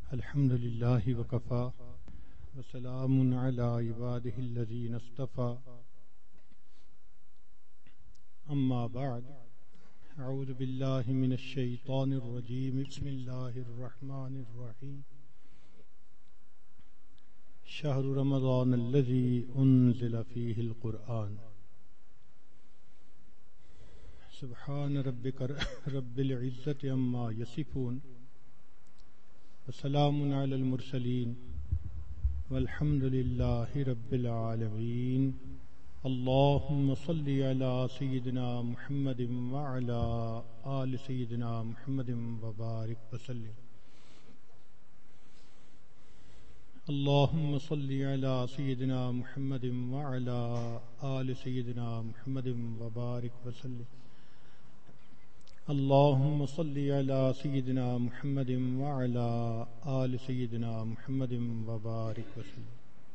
الحمد لله وكفى وسلام على عباده الذين اصطفى أما بعد أعوذ بالله من الشيطان الرجيم بسم الله الرحمن الرحيم شهر رمضان الذي أنزل فيه القرآن سبحان ربك رب العزة عما يصفون وسلام على المرسلين والحمد لله رب العالمين اللهم صل على سيدنا محمد وعلى آل سيدنا محمد وبارك وسلم اللهم صل على سيدنا محمد وعلى آل سيدنا محمد وبارك وسلم اللهم صل على سيدنا محمد وعلى آل سيدنا محمد وبارك وسلم۔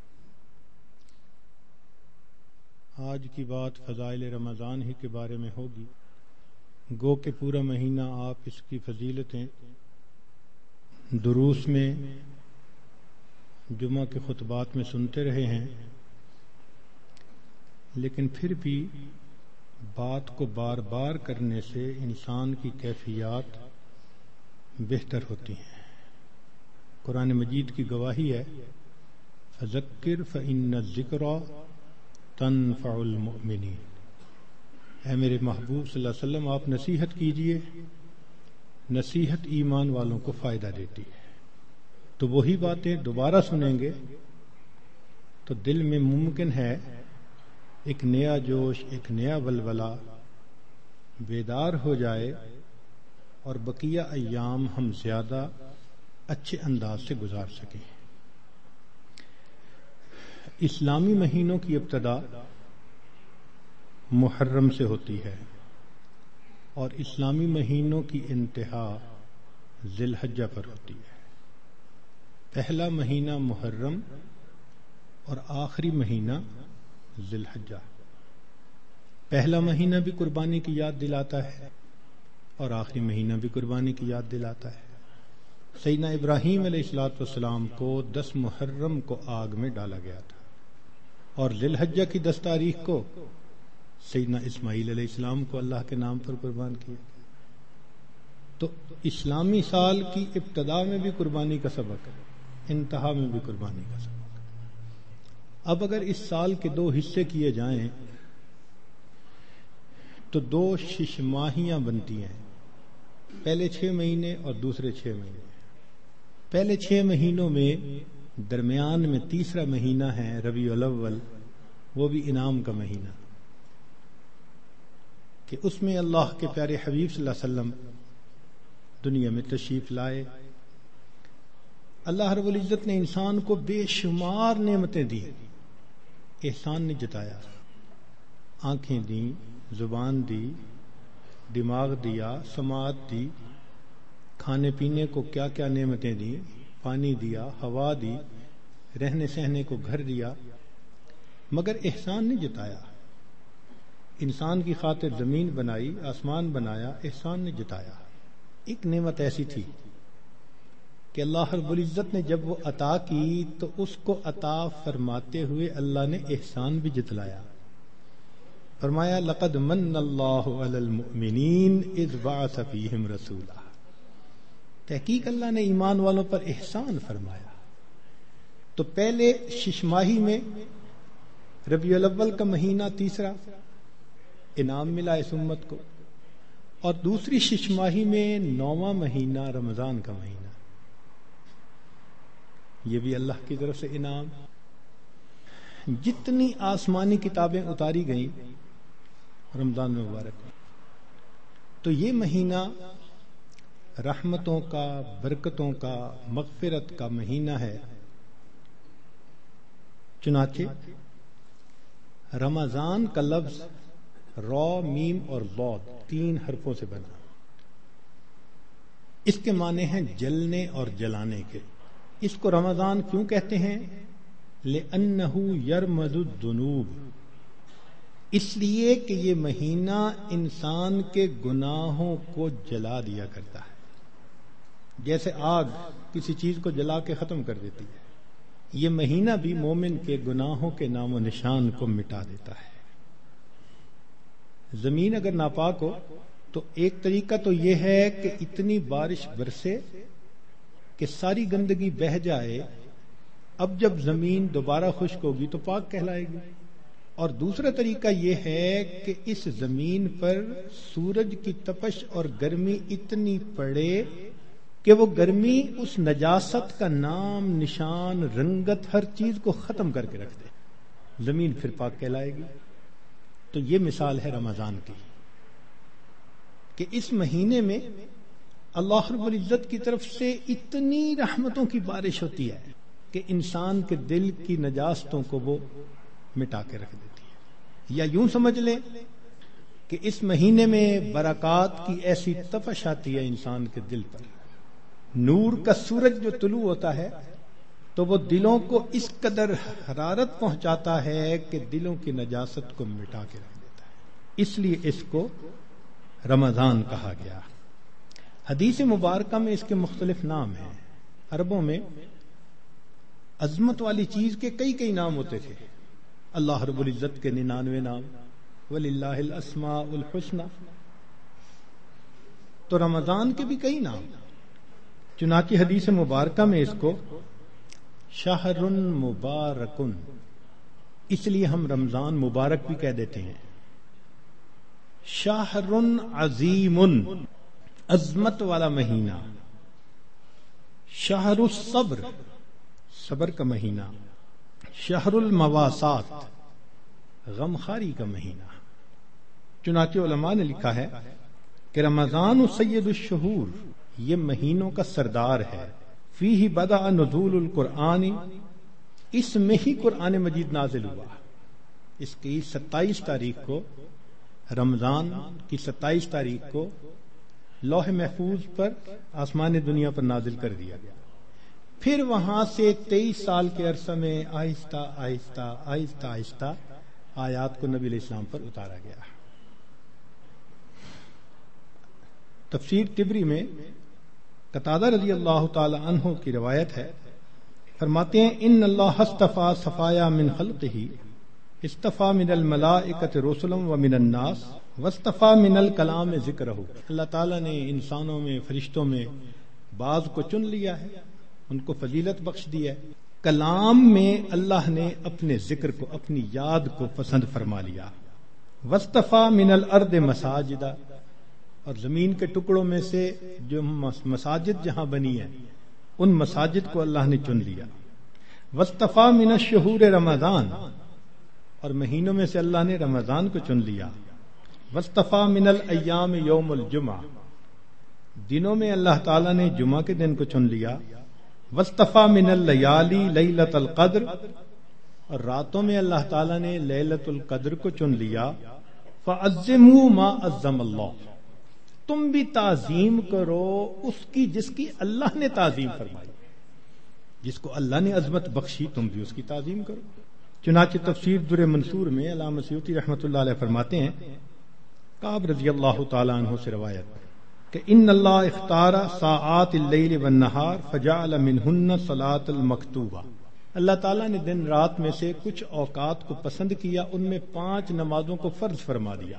آج کی بات فضائل رمضان ہی کے بارے میں ہوگی، گو کہ پورا مہینہ آپ اس کی فضیلتیں دروس میں، جمعہ کے خطبات میں سنتے رہے ہیں، لیکن پھر بھی بات کو بار بار کرنے سے انسان کی کیفیات بہتر ہوتی ہیں۔ قرآن مجید کی گواہی ہے فذکر فإن الذکریٰ تنفع المؤمنین۔ اے میرے محبوب صلی اللہ علیہ وسلم، آپ نصیحت کیجئے، نصیحت ایمان والوں کو فائدہ دیتی ہے۔ تو وہی باتیں دوبارہ سنیں گے تو دل میں ممکن ہے ایک نیا جوش، ایک نیا ولولہ بیدار ہو جائے اور بقیہ ایام ہم زیادہ اچھے انداز سے گزار سکیں۔ اسلامی مہینوں کی ابتدا محرم سے ہوتی ہے اور اسلامی مہینوں کی انتہا ذی الحجہ پر ہوتی ہے۔ پہلا مہینہ محرم اور آخری مہینہ ذی الحجہ۔ پہلا مہینہ بھی قربانی کی یاد دلاتا ہے اور آخری مہینہ بھی قربانی کی یاد دلاتا ہے۔ سیدنا ابراہیم علیہ السلام کو 10 محرم کو آگ میں ڈالا گیا تھا اور ذی الحجہ کی 10 تاریخ کو سیدنا اسماعیل علیہ السلام کو اللہ کے نام پر قربان کیا۔ تو اسلامی سال کی ابتدا میں بھی قربانی کا سبق ہے، انتہا میں بھی قربانی کا سبق۔ اب اگر اس سال کے 2 حصے کیے جائیں تو 2 شش ماہیاں بنتی ہیں، پہلے 6 مہینے اور دوسرے 6 مہینے۔ پہلے 6 مہینوں میں درمیان میں تیسرا مہینہ ہے ربیع الاول، وہ بھی انعام کا مہینہ، کہ اس میں اللہ کے پیارے حبیب صلی اللہ علیہ وسلم دنیا میں تشریف لائے۔ اللہ رب العزت نے انسان کو بے شمار نعمتیں دی، احسان نے جتایا، آنکھیں دیں، زبان دی، دماغ دیا، سماعت دی، کھانے پینے کو کیا کیا نعمتیں دی، پانی دیا، ہوا دی، رہنے سہنے کو گھر دیا، مگر احسان نے جتایا۔ انسان کی خاطر زمین بنائی، آسمان بنایا، احسان نے جتایا۔ ایک نعمت ایسی تھی کہ اللہ رب العزت نے جب وہ عطا کی تو اس کو عطا فرماتے ہوئے اللہ نے احسان بھی جتلایا۔ فرمایا لقد من اللہ علی المؤمنین اذ بعث فیہم رسولا۔ تحقیق اللہ نے ایمان والوں پر احسان فرمایا۔ تو پہلے 6 ماہی میں ربیع الاول کا مہینہ تیسرا انعام ملا اس امت کو، اور دوسری 6 ماہی میں 9واں مہینہ رمضان کا مہینہ، یہ بھی اللہ کی طرف سے انعام۔ جتنی آسمانی کتابیں اتاری گئیں رمضان مبارک میں، تو یہ مہینہ رحمتوں کا، برکتوں کا، مغفرت کا مہینہ ہے۔ چنانچہ رمضان کا لفظ را، میم اور ضاد 3 حرفوں سے بنا۔ اس کے معنی ہیں جلنے اور جلانے کے۔ اس کو رمضان کیوں کہتے ہیں؟ لِأَنَّهُ يَرْمَزُ الذُّنُوبَ، اس لیے کہ یہ مہینہ انسان کے گناہوں کو جلا دیا کرتا ہے۔ جیسے آگ کسی چیز کو جلا کے ختم کر دیتی ہے، یہ مہینہ بھی مومن کے گناہوں کے نام و نشان کو مٹا دیتا ہے۔ زمین اگر ناپاک ہو تو ایک طریقہ تو یہ ہے کہ اتنی بارش برسے کہ ساری گندگی بہہ جائے، اب جب زمین دوبارہ خشک ہوگی تو پاک کہلائے گی۔ اور دوسرا طریقہ یہ ہے کہ اس زمین پر سورج کی تپش اور گرمی اتنی پڑے کہ وہ گرمی اس نجاست کا نام، نشان، رنگت، ہر چیز کو ختم کر کے رکھ دے، زمین پھر پاک کہلائے گی۔ تو یہ مثال ہے رمضان کی کہ اس مہینے میں اللہ رب العزت کی طرف سے اتنی رحمتوں کی بارش ہوتی ہے کہ انسان کے دل کی نجاستوں کو وہ مٹا کے رکھ دیتی ہے۔ یا یوں سمجھ لیں کہ اس مہینے میں برکات کی ایسی تپش آتی ہے انسان کے دل پر، نور کا سورج جو طلوع ہوتا ہے تو وہ دلوں کو اس قدر حرارت پہنچاتا ہے کہ دلوں کی نجاست کو مٹا کے رکھ دیتا ہے، اس لیے اس کو رمضان کہا گیا۔ حدیث مبارکہ میں اس کے مختلف نام ہیں۔ عربوں میں عظمت والی چیز کے کئی نام ہوتے تھے، اللہ رب العزت کے 99 نام، وَلِلَّهِ الْأَسْمَاءُ الْحُسْنَى، تو رمضان کے بھی کئی نام، چنانچہ حدیث مبارکہ میں اس کو شہر مبارکن، اس لیے ہم رمضان مبارک بھی کہہ دیتے ہیں، شہر عظیم، عظمت والا مہینہ، شہر الصبر، صبر کا مہینہ، شہر المواسات، غمخاری کا مہینہ۔ چنانچہ علماء نے لکھا ہے کہ رمضان سید الشہور، یہ مہینوں کا سردار ہے، فیہ بدأ نزول القرآن، اس میں ہی قرآن مجید نازل ہوا۔ اس کی 27 تاریخ کو، رمضان کی 27 تاریخ کو لوح محفوظ پر آسمان دنیا پر نازل کر دیا گیا، پھر وہاں سے 23 سال کے عرصہ میں آہستہ آہستہ آیات کو نبی علیہ السلام پر اتارا گیا۔ تفسیر طبری میں قتادہ رضی اللہ تعالی عنہ کی روایت ہے، فرماتے ہیں ان اللہ اصطفیٰ صفایا من خلقہ، اصطفیٰ من الملائکۃ رسلا ومن الناس واصطفیٰ من الکلام ذکرہ، اللہ تعالیٰ نے انسانوں میں، فرشتوں میں بعض کو چن لیا ہے، ان کو فضیلت بخش دی ہے، کلام میں اللہ نے اپنے ذکر کو، اپنی یاد کو پسند فرما لیا، واصطفیٰ من الارض مساجدا، اور زمین کے ٹکڑوں میں سے جو مساجد جہاں بنی ہے ان مساجد کو اللہ نے چن لیا، واصطفیٰ من الشہور رمضان، اور مہینوں میں سے اللہ نے رمضان کو چن لیا، واصطفیٰ من الایام یوم الجمعہ، دنوں میں اللہ تعالیٰ نے جمعہ کے دن کو چن لیا، واصطفیٰ من اللیالی لیلۃ القدر، اور راتوں میں اللہ تعالیٰ نے لیلۃ القدر کو چن لیا، فعظموا ما عظم اللہ، تم بھی تعظیم کرو اس کی جس کی اللہ نے تعظیم فرمائی، جس کو اللہ نے عظمت بخشی تم بھی اس کی تعظیم کرو۔ چنانچہ تفسیر در منصور میں علامہ سیوطی رحمۃ اللہ علیہ فرماتے ہیں، کعب رضی اللہ تعالی عنہ سے روایت کہ ان اللہ اختار ساعات اللیل والنہار فجعل منہن صلاۃ المکتوبہ، اللہ تعالیٰ نے دن رات میں سے کچھ اوقات کو پسند کیا، ان میں 5 نمازوں کو فرض فرما دیا،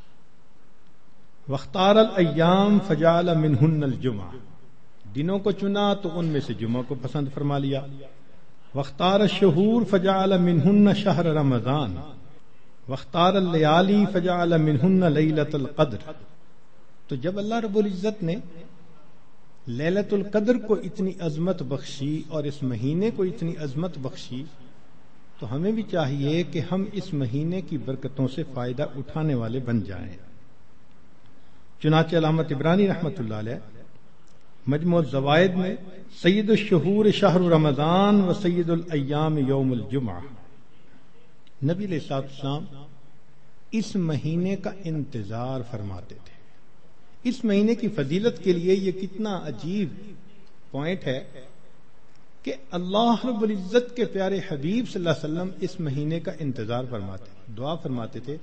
واختار الایام فجعل منہن الجمعہ، دنوں کو چنا تو ان میں سے جمعہ کو پسند فرما لیا، واختار الشہور فجعل منہن شہر رمضان، واختار اللیالی فجعل منہن لیلۃ القدر۔ تو جب اللہ رب العزت نے لیلۃ القدر کو اتنی عظمت بخشی اور اس مہینے کو اتنی عظمت بخشی، تو ہمیں بھی چاہیے کہ ہم اس مہینے کی برکتوں سے فائدہ اٹھانے والے بن جائیں۔ چنانچہ علامہ طبرانی رحمۃ اللہ علیہ مجموع الزوائد میں سید الشہور شہر رمضان و سید الایام یوم الجمعہ، نبی علیہ السلام اس مہینے کا انتظار فرماتے تھے۔ اس مہینے کی فضیلت کے لیے یہ کتنا عجیب پوائنٹ ہے کہ اللہ رب العزت کے پیارے حبیب صلی اللہ علیہ وسلم اس مہینے کا انتظار فرماتے، دعا فرماتے تھے،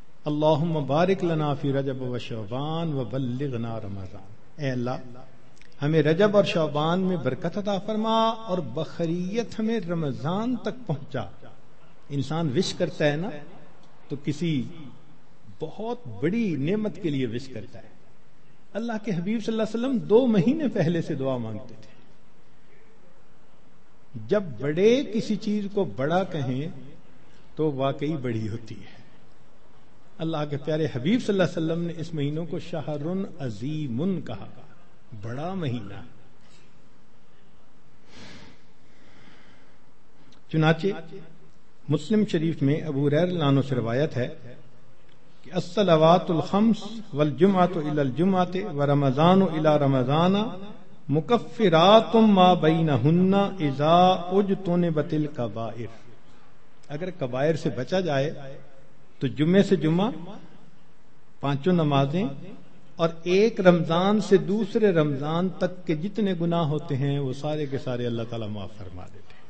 اللہم بارک لنا فی رجب و شعبان و بلغنا رمضان، اے اللہ ہمیں رجب اور شعبان میں برکت عطا فرما اور بخیریت ہمیں رمضان تک پہنچا. انسان وش کرتا ہے نا تو کسی بہت بڑی نعمت کے لیے وش کرتا ہے. اللہ کے حبیب صلی اللہ علیہ وسلم 2 مہینے پہلے سے دعا مانگتے تھے. جب بڑے کسی چیز کو بڑا کہیں تو واقعی بڑی ہوتی ہے. اللہ کے پیارے حبیب صلی اللہ علیہ وسلم نے اس مہینوں کو شہر عظیم کہا، بڑا مہینہ. چنانچہ مسلم شریف میں ابو ہریرہ رضی اللہ عنہ سے روایت ہے کہ الصلوات الخمس والجمعۃ الی الجمعۃ ورمضان الی رمضان مکفرات ما بینہن اذا اجتنبت الکبائر. اگر کبائر سے بچا جائے تو جمعے سے جمعہ 5 نمازیں اور ایک رمضان سے دوسرے رمضان تک کے جتنے گناہ ہوتے ہیں وہ سارے کے سارے اللہ تعالیٰ معاف فرما دیتے ہیں.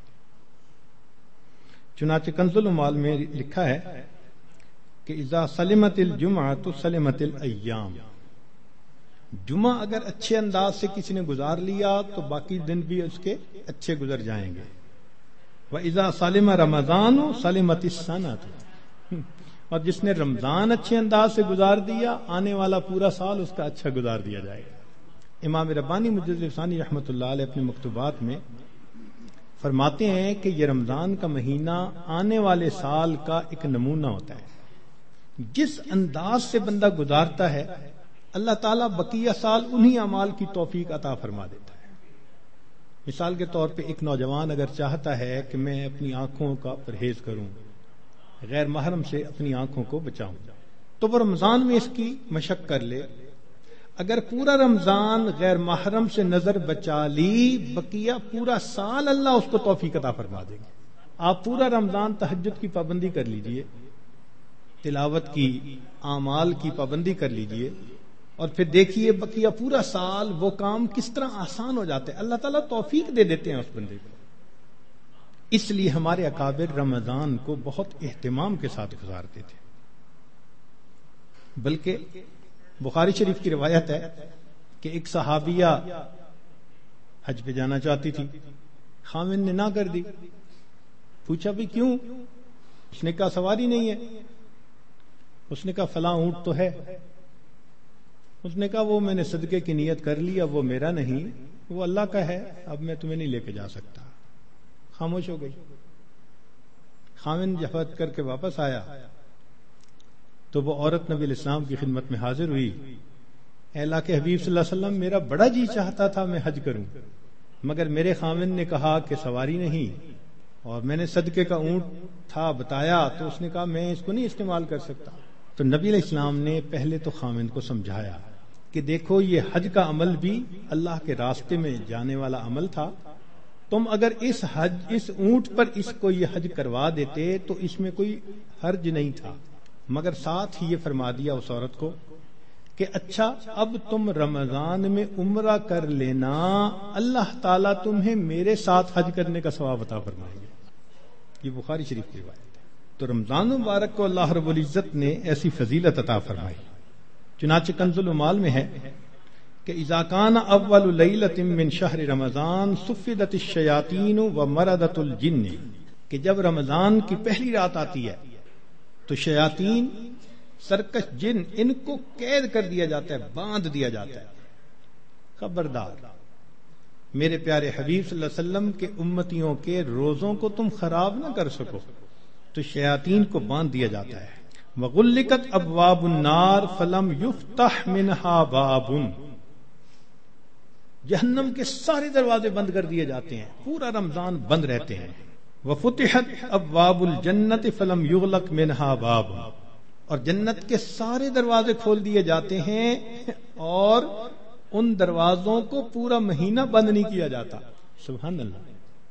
چنانچہ کنز العمال میں لکھا ہے کہ اذا سلمت الجمعۃ سلمت الایام. جمعہ اگر اچھے انداز سے کسی نے گزار لیا تو باقی دن بھی اس کے اچھے گزر جائیں گے. وَإِذَا سَلِمَ رَمَضَانُ سَلِمَتِ السَّنَةُ. اور جس نے رمضان اچھے انداز سے گزار دیا آنے والا پورا سال اس کا اچھا گزار دیا جائے گا. امام ربانی مجدد ثانی رحمۃ اللہ علیہ اپنے مکتوبات میں فرماتے ہیں کہ یہ رمضان کا مہینہ آنے والے سال کا ایک نمونہ ہوتا ہے. جس انداز سے بندہ گزارتا ہے اللہ تعالیٰ بقیہ سال انہی اعمال کی توفیق عطا فرما دیتا ہے. مثال کے طور پہ ایک نوجوان اگر چاہتا ہے کہ میں اپنی آنکھوں کا پرہیز کروں، غیر محرم سے اپنی آنکھوں کو بچاؤں، تو وہ رمضان میں اس کی مشق کر لے. اگر پورا رمضان غیر محرم سے نظر بچا لی بقیہ پورا سال اللہ اس کو توفیق عطا فرما دے گا. آپ پورا رمضان تہجد کی پابندی کر لیجئے، تلاوت کی، اعمال کی پابندی کر لیجئے، اور پھر دیکھیے بقیہ پورا سال وہ کام کس طرح آسان ہو جاتے ہیں. اللہ تعالیٰ توفیق دے دیتے ہیں اس بندے کو. اس لیے ہمارے اکابر رمضان کو بہت اہتمام کے ساتھ گزارتے تھے. بلکہ بخاری شریف کی روایت ہے کہ ایک صحابیہ حج پہ جانا چاہتی تھی، خاوند نے نہ کر دی. پوچھا بھی کیوں؟ اس نے کہا سواری نہیں ہے. اس نے کہا فلاں اونٹ تو ہے. اس نے کہا وہ میں نے صدقے کی نیت کر لی، اب وہ میرا نہیں، وہ اللہ کا ہے، اب میں تمہیں نہیں لے کے جا سکتا. خاموش ہو گئی. خاوند جب حج کر کے واپس آیا تو وہ عورت نبی علیہ السلام کی خدمت میں حاضر ہوئی. اے اللہ کے حبیب صلی اللہ علیہ وسلم، میرا بڑا جی چاہتا تھا میں حج کروں، مگر میرے خاوند نے کہا کہ سواری نہیں، اور میں نے صدقے کا اونٹ تھا بتایا تو اس نے کہا میں اس کو نہیں استعمال کر سکتا. تو نبی علیہ السلام نے پہلے تو خاوند کو سمجھایا کہ دیکھو یہ حج کا عمل بھی اللہ کے راستے میں جانے والا عمل تھا. تم اگر اس اونٹ پر اس کو یہ حج کروا دیتے تو اس میں کوئی حرج نہیں تھا، مگر ساتھ ہی یہ فرما دیا اس عورت کو کہ اچھا اب تم رمضان میں عمرہ کر لینا، اللہ تعالیٰ تمہیں میرے ساتھ حج کرنے کا ثواب عطا فرمائیں گے. یہ بخاری شریف کی روایت ہے. تو رمضان مبارک کو اللہ رب العزت نے ایسی فضیلت عطا فرمائی. چنانچہ کنز العمال میں ہے کہ اذا کان اول لیلۃ من شہر رمضان صفدت الشیاطین ومردت الجن، کہ جب رمضان کی پہلی رات آتی ہے تو شیاطین، سرکش جن، ان کو قید کر دیا جاتا ہے، باندھ دیا جاتا ہے. خبردار میرے پیارے حبیب صلی اللہ علیہ وسلم کے امتیوں کے روزوں کو تم خراب نہ کر سکو، تو شیاطین کو باندھ دیا جاتا ہے. وغلقت ابواب النار فلم یفتح منها باب، جہنم کے سارے دروازے بند کر دیے جاتے ہیں، پورا رمضان بند رہتے ہیں. وفتحت ابواب الجنت فلم یغلق منها باب، اور جنت کے سارے دروازے کھول دیے جاتے ہیں اور ان دروازوں کو پورا مہینہ بند نہیں کیا جاتا. سبحان اللہ.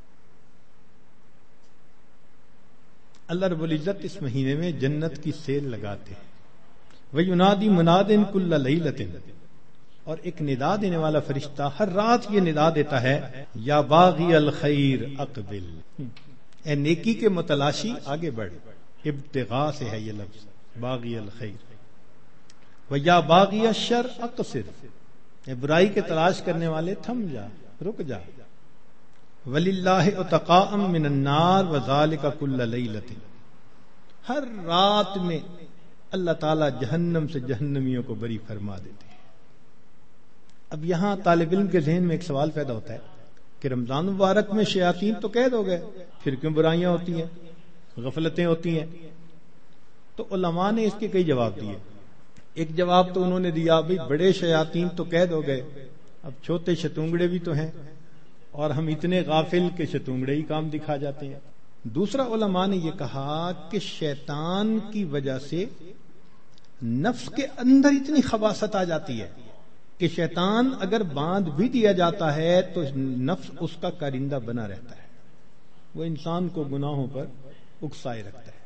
اللہ رب العزت اس مہینے میں جنت کی سیل لگاتے ہیں. وَيُنَادِي مُنَادٍ كُلَّ لَيْلَةٍ، اور ایک ندا دینے والا فرشتہ ہر رات یہ ندا دیتا ہے، یا باغی الخیر اقبل، اے نیکی کے متلاشی آگے بڑھ. ابتغاء سے ہے یہ لفظ باغی الخیر. وَيَا بَاغِيَ الشَّرِّ اقصر، برائی کے تلاش کرنے والے تھم جا، رک جا. وَلِلَّهِ عُتَقَاءً مِّنَ النَّارِ وَذَلِكَ كُلَّ لَيْلَةٍ. ہر رات میں اللہ تعالیٰ جہنم سے جہنمیوں کو بری فرما دیتے ہیں. اب یہاں طالب علم کے ذہن میں ایک سوال پیدا ہوتا ہے کہ رمضان مبارک میں شیاطین تو قید ہو گئے، پھر کیوں برائیاں ہوتی ہیں، غفلتیں ہوتی ہیں؟ تو علماء نے اس کے کئی جواب دیے. ایک جواب تو انہوں نے دیا بھئی بڑے شیاطین تو قید ہو گئے، اب چھوٹے شتونگڑے بھی تو ہیں، اور ہم اتنے غافل کہ شتونگڑے ہی کام دکھا جاتے ہیں. دوسرا علماء نے یہ کہا کہ شیطان کی وجہ سے نفس کے اندر اتنی خباثت آ جاتی ہے کہ شیطان اگر باندھ بھی دیا جاتا ہے تو نفس اس کا کارندہ بنا رہتا ہے، وہ انسان کو گناہوں پر اکسائے رکھتا ہے.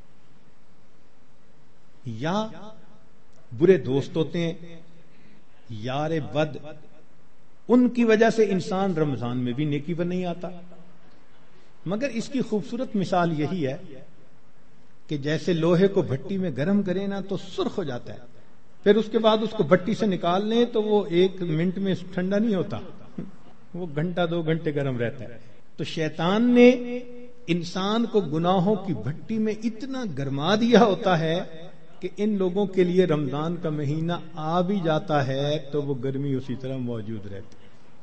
یا برے دوست ہوتے ہیں، یار بد، ان کی وجہ سے انسان رمضان میں بھی نیکی پر نہیں آتا. مگر اس کی خوبصورت مثال یہی ہے کہ جیسے لوہے کو بھٹی میں گرم کریں نا تو سرخ ہو جاتا ہے، پھر اس کے بعد اس کو بھٹی سے نکال لیں تو وہ 1 منٹ میں ٹھنڈا نہیں ہوتا، وہ گھنٹہ 2 گھنٹے گرم رہتا ہے. تو شیطان نے انسان کو گناہوں کی بھٹی میں اتنا گرما دیا ہوتا ہے کہ ان لوگوں کے لیے رمضان کا مہینہ آ بھی جاتا ہے تو وہ گرمی اسی طرح موجود رہتی.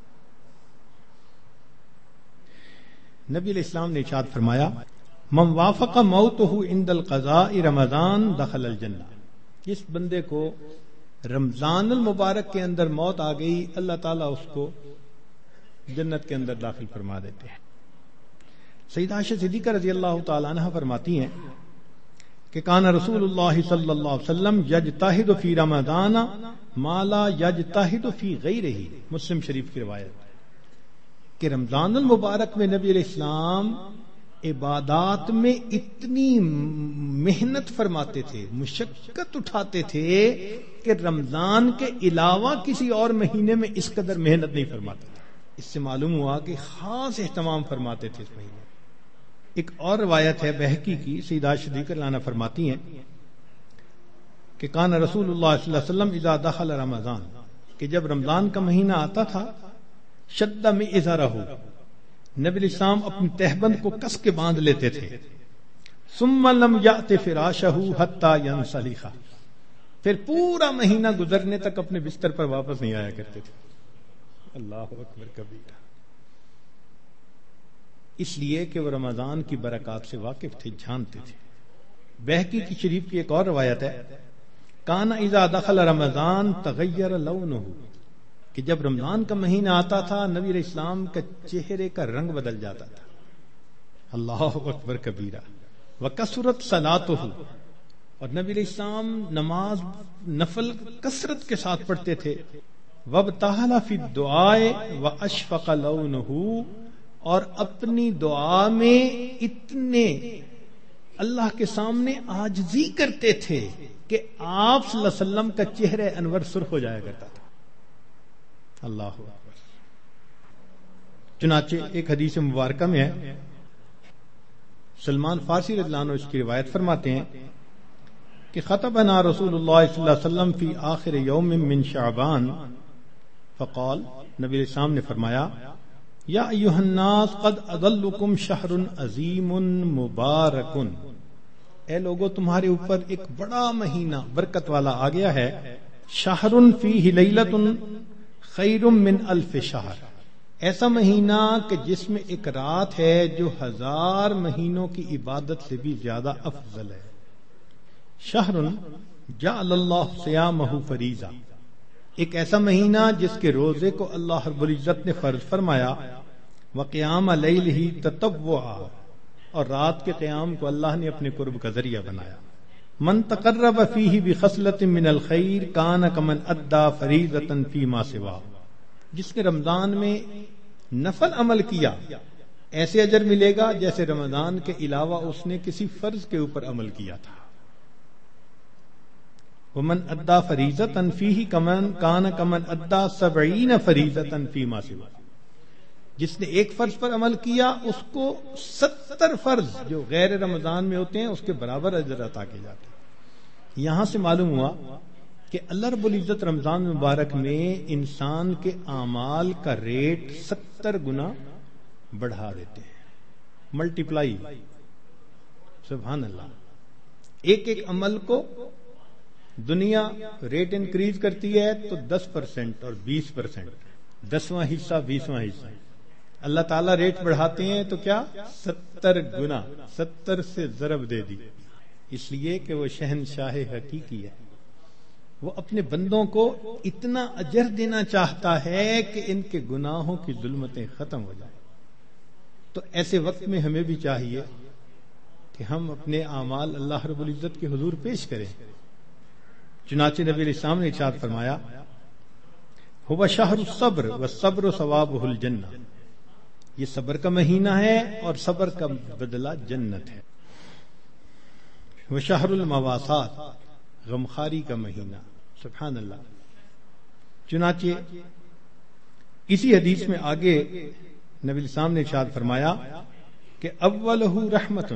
نبی علیہ السلام نے ارشاد فرمایا من وافق موتہ عند القضاء رمضان دخل الجنہ. جس بندے کو رمضان المبارک کے اندر موت آ گئی اللہ تعالیٰ اس کو جنت کے اندر داخل فرما دیتے ہیں. سیدہ عائشہ صدیقہ رضی اللہ تعالیٰ عنہ فرماتی ہیں کہ کان رسول اللہ صلی اللہ علیہ وسلم یجتہد فی رمضان ما لا یجتہد فی غیرہ. مسلم شریف کی روایت کہ رمضان المبارک میں نبی علیہ السلام عبادات میں اتنی محنت فرماتے تھے، مشقت اٹھاتے تھے کہ رمضان کے علاوہ کسی اور مہینے میں اس قدر محنت نہیں فرماتے تھے. اس سے معلوم ہوا کہ خاص اہتمام فرماتے تھے اس مہینے. ایک اور روایت ہے بہقی کی، سیدہ صدیقہ عنہ فرماتی ہیں کہ کان رسول اللہ صلی اللہ علیہ وسلم اذا دخل رمضان، کہ جب رمضان کا مہینہ آتا تھا شد میں ازارہ، نبی علیہ السلام اپنی تہبند کو کس کے باندھ لیتے تھے. ثم لم یأت فراشہ حتی ینسلخ، پھر پورا مہینہ گزرنے تک اپنے بستر پر واپس نہیں آیا کرتے تھے. اللہ اکبر کبیرہ. اس لیے کہ وہ رمضان کی برکات سے واقف تھے، جانتے تھے. بہقی کی شریف کی ایک اور روایت ہے کان اذا دخل رمضان تغیر لونہ، کہ جب رمضان کا مہینہ آتا تھا نبی علیہ السلام کا چہرے کا رنگ بدل جاتا تھا. اللہ اکبر کبیرہ. وکثرت صلاتہ، اور نبی علیہ السلام نماز نفل کثرت کے ساتھ پڑھتے تھے. وابتہل فی الدعاء واشفق لونہ، اور اپنی دعا میں اتنے اللہ کے سامنے عاجزی کرتے تھے کہ آپ صلی اللہ علیہ وسلم کا چہرہ انور سرخ ہو جایا کرتا تھا. اللہ اکبر. چنانچہ ایک حدیث مبارکہ میں ہے، سلمان فارسی رضی اللہ عنہ اس کی روایت فرماتے ہیں کہ خطبنا رسول اللہ صلی اللہ علیہ وسلم فی آخر یوم من شعبان فقال، نبی علیہ السلام نے فرمایا یا ایھا الناس قد اضلکم شہر عظیم مبارک، اے لوگو تمہارے اوپر ایک بڑا مہینہ برکت والا آ گیا ہے. شہر فیہ لیلۃ خیر من الف شہر، ایسا مہینہ کہ جس میں ایک رات ہے جو 1000 مہینوں کی عبادت سے بھی زیادہ افضل ہے. شہر جعل اللہ صیامہ فریضہ، ایک ایسا مہینہ جس کے روزے کو اللہ رب العزت نے فرض فرمایا. وقیام لیلہ تطوعا، اور رات کے قیام کو اللہ نے اپنے قرب کا ذریعہ بنایا. من تقرب فیہ بخصلۃ من الخیر کان کمن ادى فریضۃ فیما سوا، جس نے رمضان میں نفل عمل کیا ایسے اجر ملے گا جیسے رمضان کے علاوہ اس نے کسی فرض کے اوپر عمل کیا تھا. ومن ادى فریضۃ فیہ کمن کان کمن ادى 70 فریضۃ فیما سوا، جس نے ایک فرض پر عمل کیا اس کو 70 فرض جو غیر رمضان میں ہوتے ہیں اس کے برابر اجر عطا کیے جاتے ہیں. یہاں سے معلوم ہوا کہ اللہ رب العزت رمضان مبارک میں انسان کے اعمال کا ریٹ 70 گنا بڑھا دیتے ہیں، ملٹیپلائی، سبحان اللہ. ایک ایک عمل کو دنیا ریٹ انکریز کرتی ہے تو 10% اور 20%، 10واں حصہ 20واں حصہ. اللہ تعالیٰ ریٹ بڑھاتے ہیں تو کیا 70 گنا، 70 سے ضرب دے دی، اس لیے کہ وہ شہنشاہ حقیقی ہے. وہ اپنے بندوں کو اتنا اجر دینا چاہتا ہے کہ ان کے گناہوں کی ظلمتیں ختم ہو جائیں. تو ایسے وقت میں ہمیں بھی چاہیے کہ ہم اپنے اعمال اللہ رب العزت کے حضور پیش کریں. چنانچہ نبی علیہ السلام نے ارشاد فرمایا هو شہر الصبر والصبر ثوابہ الجنہ، یہ صبر کا مہینہ ہے اور صبر کا بدلہ جنت ہے. وہ شہر المواسات، غمخاری کا مہینہ، سبحان اللہ. چنانچہ اسی حدیث میں آگے نبی السلام نے ارشاد فرمایا کہ اولہ رحمت،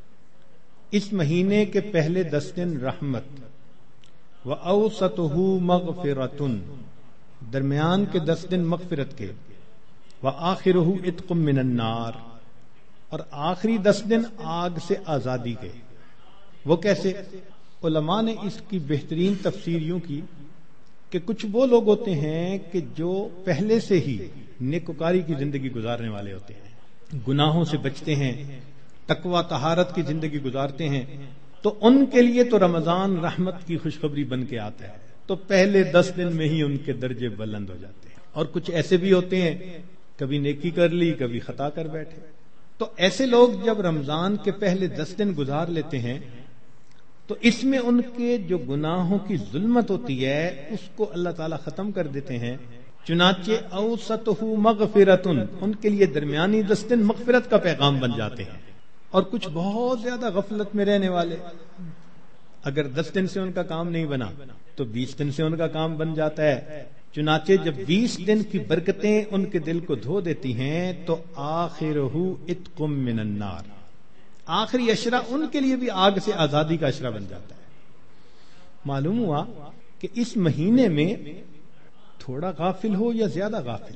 اس مہینے کے پہلے 10 دن رحمت، وَأَوْسَطُهُ مَغْفِرَةٌ، درمیان کے 10 دن مغفرت کے، وَآخِرُهُ عِتْقٌ مِّنَ النَّارِ، اور آخری 10 دن آگ سے آزادی کے. وہ کیسے؟ علماء نے اس کی بہترین تفسیر یوں کی کہ کچھ وہ لوگ ہوتے ہیں کہ جو پہلے سے ہی نیکوکاری کی زندگی گزارنے والے ہوتے ہیں، گناہوں سے بچتے ہیں، تقوی طہارت کی زندگی گزارتے ہیں، تو ان کے لیے تو رمضان رحمت کی خوشخبری بن کے آتا ہے، تو پہلے 10 دن میں ہی ان کے درجے بلند ہو جاتے ہیں. اور کچھ ایسے بھی ہوتے ہیں کبھی نیکی کر لی کبھی خطا کر بیٹھے. تو ایسے لوگ جب رمضان کے پہلے 10 دن گزار لیتے ہیں تو اس میں ان کے جو گناہوں کی ظلمت ہوتی ہے اس کو اللہ تعالیٰ ختم کر دیتے ہیں. چنانچہ اوسطہ مغفرتن، ان کے لیے درمیانی 10 دن مغفرت کا پیغام بن جاتے ہیں. اور کچھ بہت زیادہ غفلت میں رہنے والے، اگر 10 دن سے ان کا کام نہیں بنا تو 20 دن سے ان کا کام بن جاتا ہے. چنانچہ جب 20 دن کی برکتیں ان کے دل کو دھو دیتی ہیں تو آخرہ عتق من النار، آخری عشرہ ان کے لیے بھی آگ سے آزادی کا عشرہ بن جاتا ہے. معلوم ہوا کہ اس مہینے میں تھوڑا غافل ہو یا زیادہ غافل،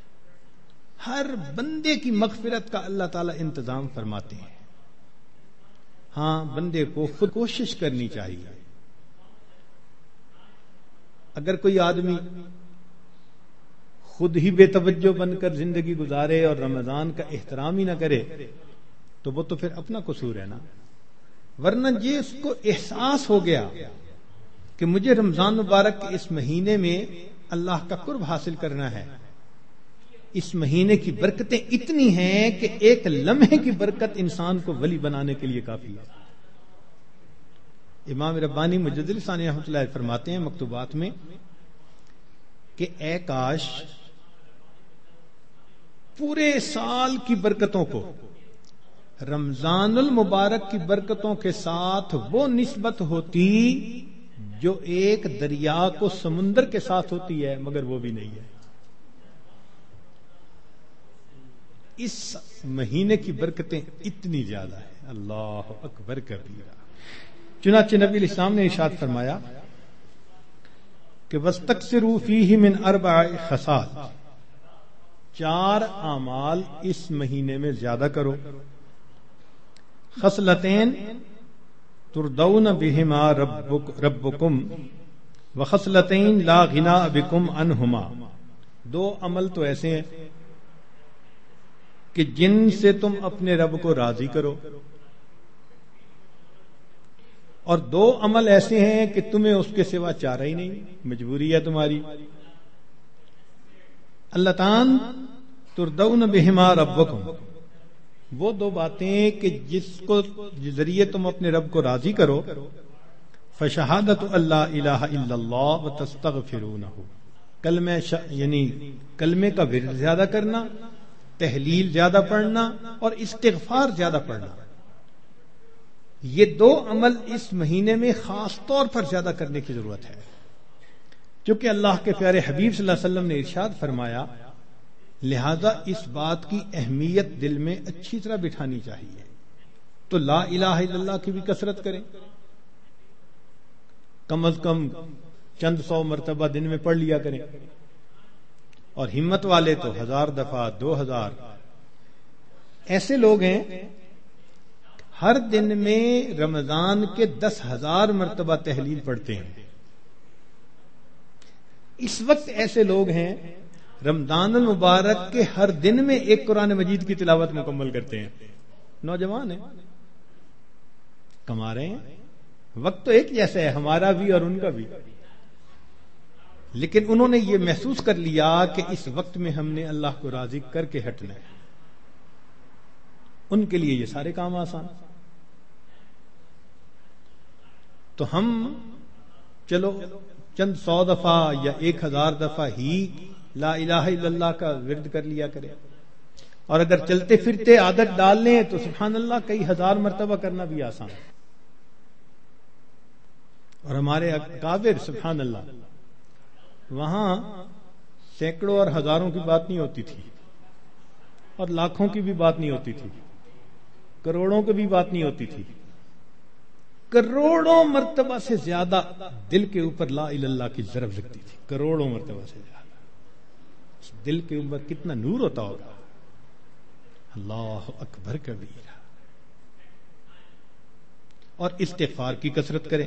ہر بندے کی مغفرت کا اللہ تعالیٰ انتظام فرماتے ہیں. ہاں، بندے کو خود کوشش کرنی چاہیے. اگر کوئی آدمی خود ہی بے توجہ بن کر زندگی گزارے اور رمضان کا احترام ہی نہ کرے تو وہ تو پھر اپنا قصور ہے نا. ورنہ یہ اس کو احساس ہو گیا کہ مجھے رمضان مبارک کے اس مہینے میں اللہ کا قرب حاصل کرنا ہے، اس مہینے کی برکتیں اتنی ہیں کہ ایک لمحے کی برکت انسان کو ولی بنانے کے لیے کافی ہے. امام ربانی مجدد ثانی رحمۃ اللہ علیہ فرماتے ہیں مکتوبات میں کہ اے کاش پورے سال کی برکتوں کو رمضان المبارک کی برکتوں کے ساتھ وہ نسبت ہوتی جو ایک دریا کو سمندر کے ساتھ ہوتی ہے، مگر وہ بھی نہیں ہے. اس مہینے کی برکتیں اتنی زیادہ ہیں، اللہ اکبر کبیرہ. چنانچہ نبی علیہ السلام نے ارشاد فرمایا کہ وَاسْتَكْثِرُوا فِيهِ مِنْ 4 خصال، 4 اعمال اس مہینے میں زیادہ کرو. خصلتین تردون بہما ربکم وخصلتین لا غنا بکم عنہما، 2 عمل تو ایسے ہیں کہ جن سے تم اپنے رب کو راضی کرو، اور 2 عمل ایسے ہیں کہ تمہیں اس کے سوا چارہ ہی نہیں، مجبوری ہے تمہاری. اللہ تعالیٰ تردون بہما ربکم، وہ 2 باتیں کہ جس کو ذریعے تم اپنے رب کو راضی کرو. فشہادت اللہ الہ الا اللہ وتستغفرونہ، کلمہ یعنی کلمے کا ورد زیادہ کرنا، تحلیل زیادہ پڑھنا اور استغفار زیادہ پڑھنا. یہ 2 عمل اس مہینے میں خاص طور پر زیادہ کرنے کی ضرورت ہے، کیونکہ اللہ کے پیارے حبیب صلی اللہ علیہ وسلم نے ارشاد فرمایا، لہذا اس بات کی اہمیت دل میں اچھی طرح بٹھانی چاہیے. تو لا الہ الا اللہ کی بھی کثرت کریں، کم از کم چند 100 مرتبہ دن میں پڑھ لیا کریں، اور ہمت والے تو 1000 دفعہ 2000. ایسے لوگ ہیں ہر دن میں رمضان کے 10,000 مرتبہ تحلیل پڑھتے ہیں. اس وقت ایسے لوگ ہیں رمضان المبارک کے ہر دن میں ایک قرآن مجید کی تلاوت مکمل کرتے ہیں. نوجوان ہیں، کما رہے ہیں. وقت تو ایک جیسا ہے، ہمارا بھی اور ان کا بھی، لیکن انہوں نے یہ محسوس کر لیا کہ اس وقت میں ہم نے اللہ کو راضی کر کے ہٹنا ہے. ان کے لیے یہ سارے کام آسان. تو ہم چلو چند 100 دفعہ یا 1000 دفعہ ہی لا الہ الا اللہ کا ورد کر لیا کریں، اور اگر چلتے پھرتے عادت ڈال لیں تو سبحان اللہ کئی 1000 مرتبہ کرنا بھی آسان ہے. اور ہمارے اکابر سبحان اللہ وہاں سینکڑوں اور ہزاروں کی بات نہیں ہوتی تھی، اور لاکھوں کی بھی بات نہیں ہوتی تھی، کروڑوں کی بھی بات نہیں ہوتی تھی. کروڑوں مرتبہ سے زیادہ دل کے اوپر لا الہ الا اللہ کی ضرب لگتی تھی. کروڑوں مرتبہ سے زیادہ دل کے اوپر کتنا نور ہوتا ہوگا. اللہ اکبر کبیرہ. اور استغفار کی کثرت کریں.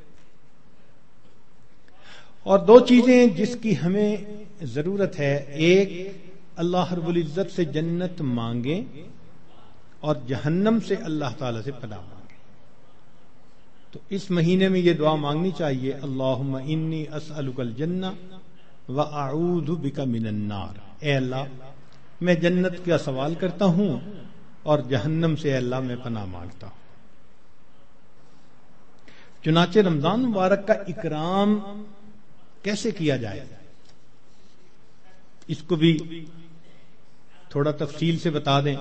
اور 2 چیزیں جس کی ہمیں ضرورت ہے، ایک اللہ رب العزت سے جنت مانگیں اور جہنم سے اللہ تعالی سے پناہ مانگیں. تو اس مہینے میں یہ دعا مانگنی چاہیے، اللہم انی اسألک الجنہ واعوذ بک من النار. اے اللہ میں جنت کا سوال کرتا ہوں اور جہنم سے اے اللہ میں پناہ مانگتا ہوں. چنانچہ رمضان مبارک کا اکرام کیسے کیا جائے اس کو بھی تھوڑا تفصیل سے بتا دیں.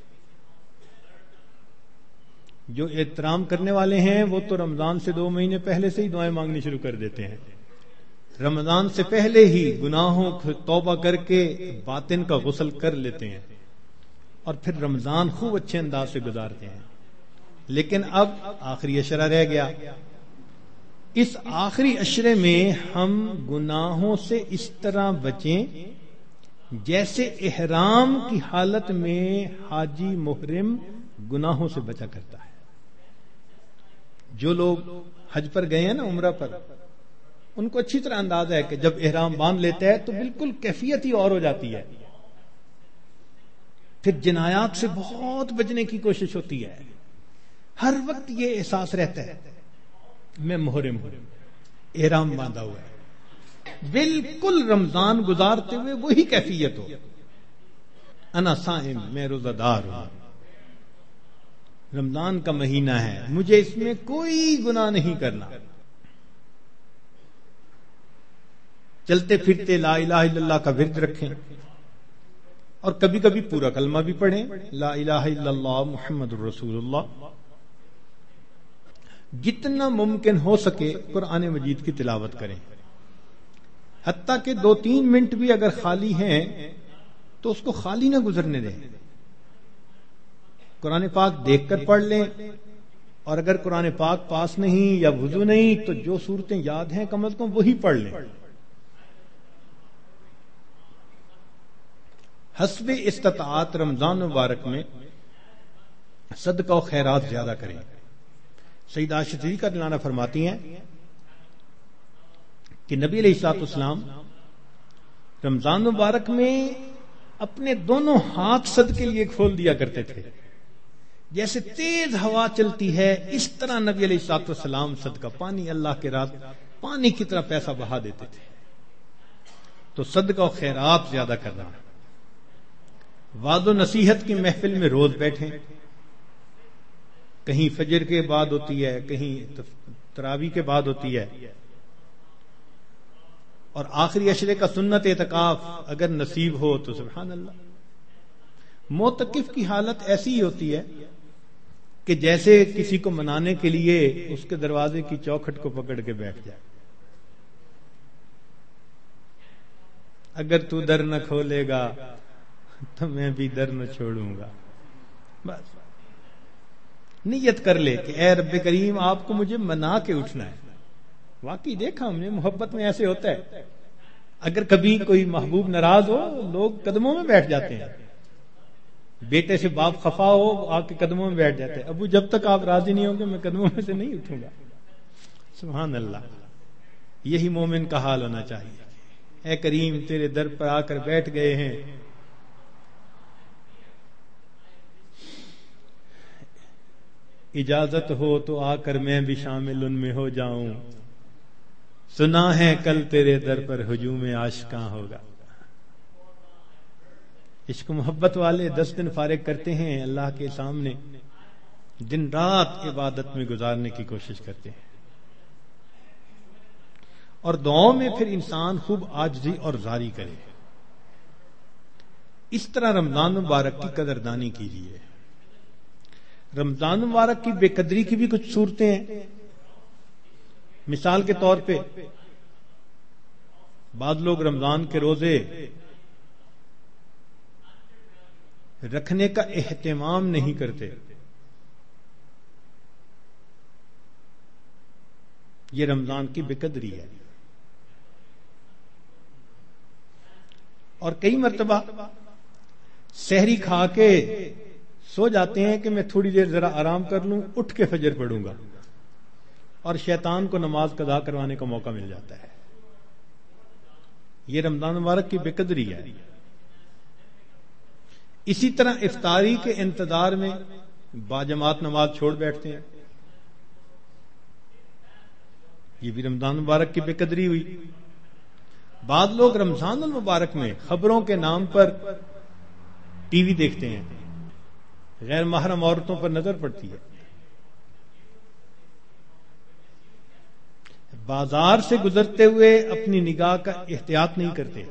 جو احترام کرنے والے ہیں وہ تو رمضان سے 2 مہینے پہلے سے ہی دعائیں مانگنی شروع کر دیتے ہیں. رمضان سے پہلے ہی گناہوں کو توبہ کر کے باطن کا غسل کر لیتے ہیں اور پھر رمضان خوب اچھے انداز سے گزارتے ہیں. لیکن اب آخری عشرہ رہ گیا. اس آخری عشرے میں ہم گناہوں سے اس طرح بچیں جیسے احرام کی حالت میں حاجی محرم گناہوں سے بچا کرتا ہے. جو لوگ حج پر گئے ہیں نا، عمرہ پر، ان کو اچھی طرح اندازہ ہے کہ جب احرام باندھ لیتا ہے تو بالکل کیفیت ہی اور ہو جاتی ہے. پھر جنایات سے بہت بچنے کی کوشش ہوتی ہے. ہر وقت یہ احساس رہتا ہے میں محرم ہوں، احرام باندھا ہوا ہے. بالکل رمضان گزارتے ہوئے وہی کیفیت ہو، انا صائم، میں روزہ دار ہوں، رمضان کا مہینہ ہے، مجھے اس میں کوئی گناہ نہیں کرنا. چلتے پھرتے لا الہ الا اللہ کا ورد رکھیں، اور کبھی کبھی پورا کلمہ بھی پڑھیں، لا الہ الا اللہ محمد الرسول اللہ. جتنا ممکن ہو سکے قرآن مجید کی تلاوت کریں. حتیٰ کہ 2-3 منٹ بھی اگر خالی ہیں تو اس کو خالی نہ گزرنے دیں. قرآن پاک دیکھ کر پڑھ لیں، اور اگر قرآن پاک پاس نہیں یا وضو نہیں تو جو صورتیں یاد ہیں کم از کم وہی پڑھ لیں. حسب استطاعت رمضان مبارک میں صدقہ و خیرات زیادہ کریں. سیدہ عائشہ صدیقہ رضی اللہ عنہا فرماتی ہیں کہ نبی علیہ الصلوۃ والسلام رمضان مبارک میں اپنے دونوں ہاتھ صدقے کے لیے کھول دیا کرتے تھے. جیسے تیز ہوا چلتی ہے اس طرح نبی علیہ الصلوۃ والسلام صدقہ، پانی اللہ کے راہ پانی کی طرح پیسہ بہا دیتے تھے. تو صدقہ و خیرات زیادہ کرنا. وعظ و نصیحت کی محفل میں روز بیٹھیں. کہیں فجر کے بعد ہوتی ہے، کہیں تراویح کے بعد ہوتی ہے، اور آخری عشرے کا سنت اعتکاف اگر نصیب ہو تو سبحان اللہ. معتکف کی حالت ایسی ہی ہوتی ہے کہ جیسے کسی کو منانے کے لیے اس کے دروازے کی چوکھٹ کو پکڑ کے بیٹھ جائے. اگر تو در نہ کھولے گا تو میں بھی در نہ چھوڑوں گا. بس نیت کر لے کہ اے رب کریم آپ کو مجھے منا کے اٹھنا ہے. واقعی دیکھا ہم نے، محبت میں ایسے ہوتا ہے، اگر کبھی کوئی محبوب ناراض ہو لوگ قدموں میں بیٹھ جاتے ہیں، بیٹے سے باپ خفا ہو آ کے قدموں میں بیٹھ جاتے ہیں، ابو جب تک آپ راضی نہیں ہوں گے میں قدموں میں سے نہیں اٹھوں گا۔ سبحان اللہ، یہی مومن کا حال ہونا چاہیے۔ اے کریم تیرے در پر آ کر بیٹھ گئے ہیں، اجازت ہو تو آ کر میں بھی شامل ان میں ہو جاؤں، سنا ہے کل تیرے در پر ہجوم عاشقاں ہوگا۔ عشق محبت والے 10 دن فارغ کرتے ہیں اللہ کے سامنے، دن رات عبادت میں گزارنے کی کوشش کرتے ہیں، اور دعاؤں میں پھر انسان خوب عاجزی اور زاری کرے۔ اس طرح رمضان مبارک کی قدردانی کیجیے۔ رمضان مبارک کی بے قدری کی بھی کچھ صورتیں ہیں۔ مثال کے طور پہ بعض لوگ رمضان کے روزے رکھنے کا اہتمام نہیں کرتے، یہ رمضان کی بے قدری ہے۔ اور کئی مرتبہ سحری کھا کے سو جاتے ہیں کہ میں تھوڑی دیر ذرا آرام کر لوں، اٹھ کے فجر پڑھوں گا، اور شیطان کو نماز قضا کروانے کا موقع مل جاتا ہے۔ یہ رمضان مبارک کی بے قدری ہے۔ اسی طرح افطاری کے انتظار میں باجماعت نماز چھوڑ بیٹھتے ہیں، یہ بھی رمضان مبارک کی بے قدری ہوئی۔ بعض لوگ رمضان المبارک میں خبروں کے نام پر ٹی وی دیکھتے ہیں، غیر محرم عورتوں پر نظر پڑتی ہے، بازار سے گزرتے ہوئے اپنی نگاہ کا احتیاط نہیں کرتے،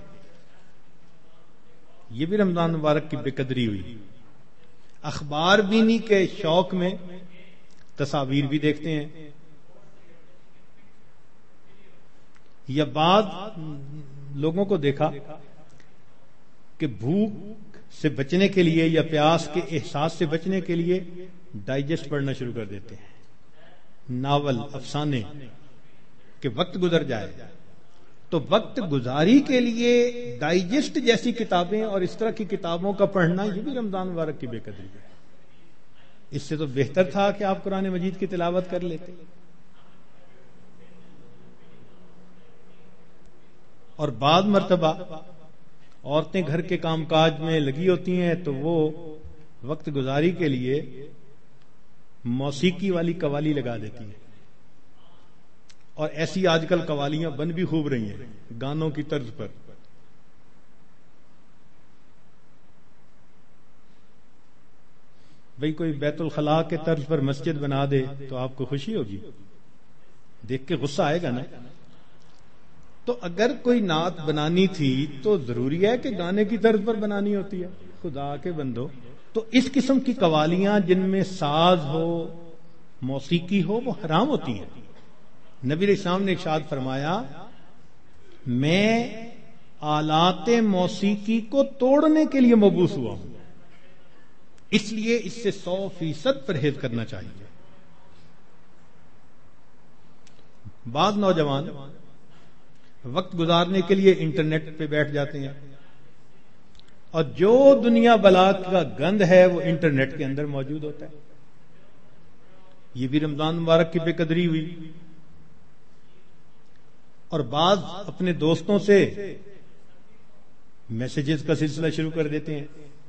یہ بھی رمضان مبارک کی بے قدری ہوئی۔ اخبار بینی کے شوق میں تصاویر بھی دیکھتے ہیں، یا بعض لوگوں کو دیکھا کہ بھوک سے بچنے کے لیے یا پیاس کے احساس سے بچنے کے لیے ڈائجسٹ پڑھنا شروع کر دیتے ہیں، ناول، افسانے، کہ وقت گزر جائے۔ تو وقت گزاری کے لیے ڈائجسٹ جیسی کتابیں اور اس طرح کی کتابوں کا پڑھنا، یہ بھی رمضان مبارک کی بے قدری ہے۔ اس سے تو بہتر تھا کہ آپ قرآن مجید کی تلاوت کر لیتے۔ اور بعض مرتبہ عورتیں گھر کے کام کاج میں لگی ہوتی ہیں تو وہ وقت گزاری کے لیے موسیقی والی قوالی لگا دیتی ہیں، اور ایسی آج کل قوالیاں بن بھی خوب رہی ہیں گانوں کی طرز پر۔ بھئی کوئی بیت الخلاء کے طرز پر مسجد بنا دے تو آپ کو خوشی ہوگی، دیکھ کے غصہ آئے گا نا۔ تو اگر کوئی نعت بنانی تھی تو ضروری ہے کہ گانے کی طرز پر بنانی ہوتی ہے؟ خدا کے بندو، تو اس قسم کی قوالیاں جن میں ساز ہو، موسیقی ہو، وہ حرام ہوتی ہیں۔ نبی علیہ السلام نے ارشاد فرمایا، میں آلات موسیقی کو توڑنے کے لیے مبعوث ہوا ہوں، اس لیے اس سے 100% پرہیز کرنا چاہیے۔ بعض نوجوان وقت گزارنے کے لیے انٹرنیٹ پہ بیٹھ جاتے ہیں، اور جو دنیا بلا کا گند ہے وہ انٹرنیٹ کے اندر موجود ہوتا ہے، یہ بھی رمضان مبارک کی بے قدری ہوئی۔ اور بعض اپنے دوستوں سے میسیجز کا سلسلہ شروع کر دیتے ہیں،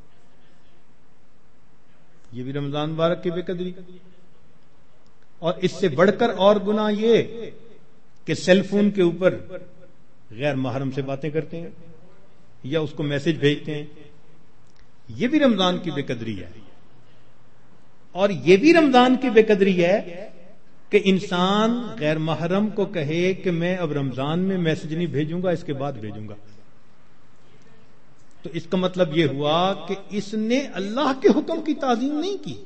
یہ بھی رمضان مبارک کی بے قدری۔ اور اس سے بڑھ کر اور گناہ یہ کہ سیل فون کے اوپر غیر محرم سے باتیں کرتے ہیں یا اس کو میسج بھیجتے ہیں، یہ بھی رمضان کی بے قدری ہے۔ اور یہ بھی رمضان کی بے قدری ہے کہ انسان غیر محرم کو کہے کہ میں اب رمضان میں میسج نہیں بھیجوں گا، اس کے بعد بھیجوں گا، تو اس کا مطلب یہ ہوا کہ اس نے اللہ کے حکم کی تعظیم نہیں کی۔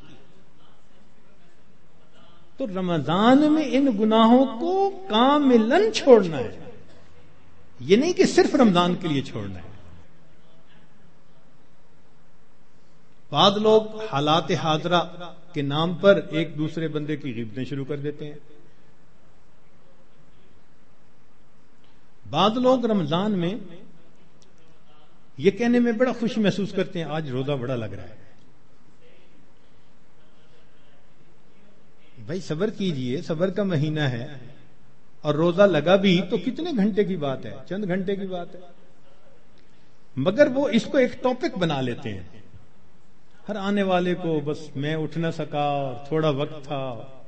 تو رمضان میں ان گناہوں کو کاملاً چھوڑنا ہے، یہ نہیں کہ صرف رمضان کے لیے چھوڑنا ہے۔ بعض لوگ حالات حاضرہ کے نام پر ایک دوسرے بندے کی غیبتیں شروع کر دیتے ہیں، بعض لوگ رمضان میں یہ کہنے میں بڑا خوشی محسوس کرتے ہیں آج روزہ بڑا لگ رہا ہے. بھائی صبر کیجئے، صبر کا مہینہ ہے، اور روزہ لگا بھی تو کتنے گھنٹے کی بات ہے، چند گھنٹے کی بات ہے. مگر وہ اس کو ایک ٹاپک بنا لیتے ہیں. ہر آنے والے کو بس میں اٹھ نہ سکا اور تھوڑا وقت تھا،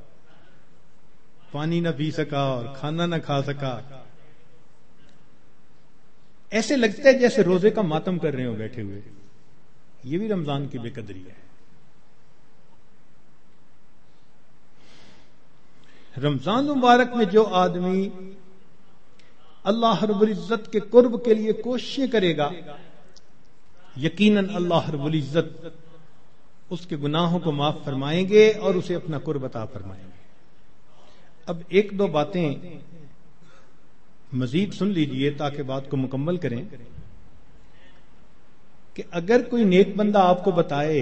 پانی نہ پی سکا اور کھانا نہ کھا سکا. ایسے لگتا ہے جیسے روزے کا ماتم کر رہے ہو بیٹھے ہوئے. یہ بھی رمضان کی بے قدری ہے. رمضان مبارک میں جو آدمی اللہ رب العزت کے قرب کے لیے کوششیں کرے گا، یقیناً اللہ رب العزت اس کے گناہوں کو معاف فرمائیں گے اور اسے اپنا قرب عطا فرمائیں گے. اب ایک دو باتیں مزید سن لیجئے تاکہ بات کو مکمل کریں کہ اگر کوئی نیک بندہ آپ کو بتائے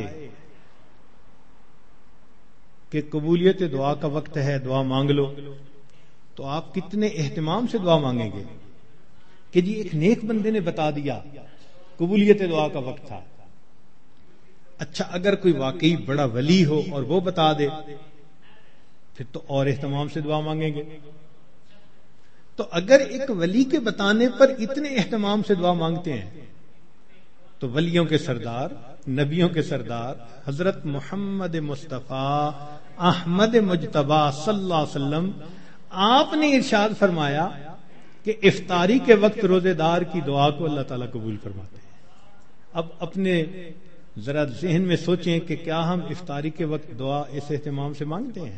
کہ قبولیت دعا کا وقت ہے، دعا مانگ لو، تو آپ کتنے اہتمام سے دعا مانگیں گے کہ جی ایک نیک بندے نے بتا دیا قبولیت دعا کا وقت تھا. اچھا اگر کوئی واقعی بڑا ولی ہو اور وہ بتا دے پھر تو اور اہتمام سے دعا مانگیں گے. تو اگر ایک ولی کے بتانے پر اتنے اہتمام سے دعا مانگتے ہیں تو ولیوں کے سردار، نبیوں کے سردار حضرت محمد مصطفیٰ احمد مجتبی صلی اللہ علیہ وسلم، آپ نے ارشاد فرمایا کہ افطاری کے وقت روزے دار کی دعا کو اللہ تعالیٰ قبول فرماتے ہیں. اب اپنے ذرا ذہن میں سوچیں کہ کیا ہم افطاری کے وقت دعا اس اہتمام سے مانگتے ہیں؟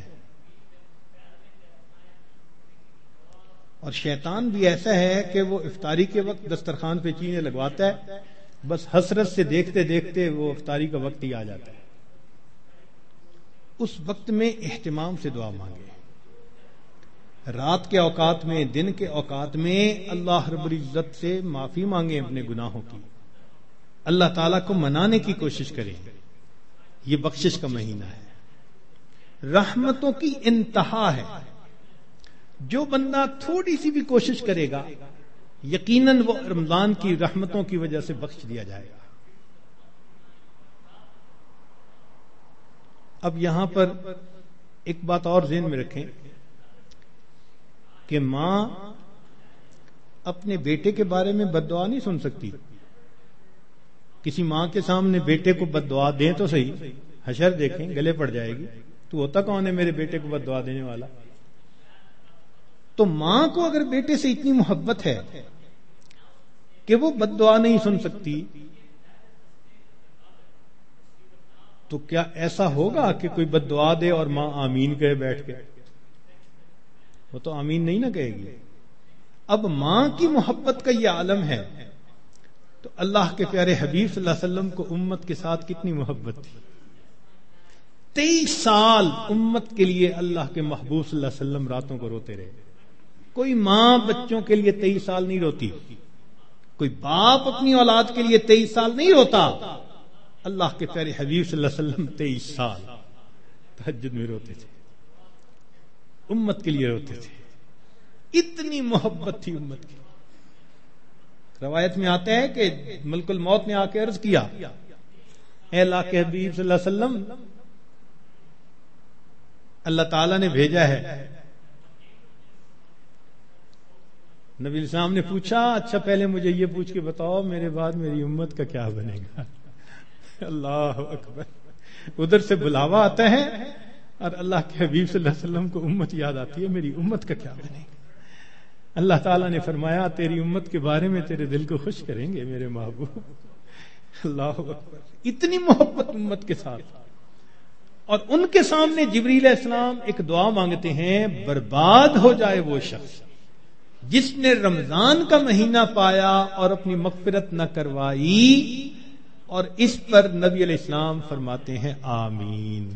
اور شیطان بھی ایسا ہے کہ وہ افطاری کے وقت دسترخوان پہ چیزیں لگواتا ہے، بس حسرت سے دیکھتے دیکھتے وہ افطاری کا وقت ہی آ جاتا ہے. اس وقت میں اہتمام سے دعا مانگے. رات کے اوقات میں، دن کے اوقات میں اللہ رب العزت سے معافی مانگیں اپنے گناہوں کی، اللہ تعالیٰ کو منانے کی کوشش کریں. یہ بخشش کا مہینہ ہے، رحمتوں کی انتہا ہے. جو بندہ تھوڑی سی بھی کوشش کرے گا یقیناً وہ رمضان کی رحمتوں کی وجہ سے بخش دیا جائے گا. اب یہاں پر ایک بات اور ذہن میں رکھیں کہ ماں اپنے بیٹے کے بارے میں بد دعا نہیں سن سکتی. کسی ماں کے سامنے بیٹے کو بد دعا دیں تو صحیح، حشر دیکھیں گلے پڑ جائے گی. تو ہوتا کون ہے میرے بیٹے کو بد دعا دینے والا؟ تو ماں کو اگر بیٹے سے اتنی محبت ہے کہ وہ بد دعا نہیں سن سکتی، تو کیا ایسا ہوگا کہ کوئی بد دعا دے اور ماں آمین کہے بیٹھ کے؟ وہ تو آمین نہیں نہ کہے گی. اب ماں کی محبت کا یہ عالم ہے تو اللہ کے پیارے حبیب صلی اللہ علیہ وسلم کو امت کے ساتھ کتنی محبت تھی. 23 سال امت کے لیے اللہ کے محبوب صلی اللہ علیہ وسلم راتوں کو روتے رہے. کوئی ماں بچوں کے لیے 23 سال نہیں روتی، کوئی باپ اپنی اولاد کے لیے 23 سال نہیں روتا. اللہ کے پیارے حبیب صلی اللہ علیہ وسلم 23 سال تہجد میں روتے تھے، امت کے لیے روتے تھے. اتنی محبت تھی امت کی. روایت میں آتا ہے کہ ملک الموت نے آ کے عرض کیا، اے اللہ کے حبیب صلی اللہ علیہ وسلم، اللہ تعالیٰ نے بھیجا ہے. نبی السلام نے پوچھا، اچھا پہلے مجھے یہ پوچھ کے بتاؤ میرے بعد میری امت کا کیا بنے گا؟ اللہ اکبر. ادھر سے بلاوا آتا ہے اور اللہ کے حبیب صلی اللہ علیہ وسلم کو امت یاد آتی ہے، میری امت کا کیا بنے گا؟ اللہ تعالیٰ نے فرمایا تیری امت کے بارے میں تیرے دل کو خوش کریں گے میرے محبوب. اللہ اکبر. اتنی محبت امت کے ساتھ. اور ان کے سامنے جبریل علیہ السلام ایک دعا مانگتے ہیں، برباد ہو جائے وہ شخص جس نے رمضان کا مہینہ پایا اور اپنی مغفرت نہ کروائی. اور اس پر نبی علیہ السلام فرماتے ہیں آمین.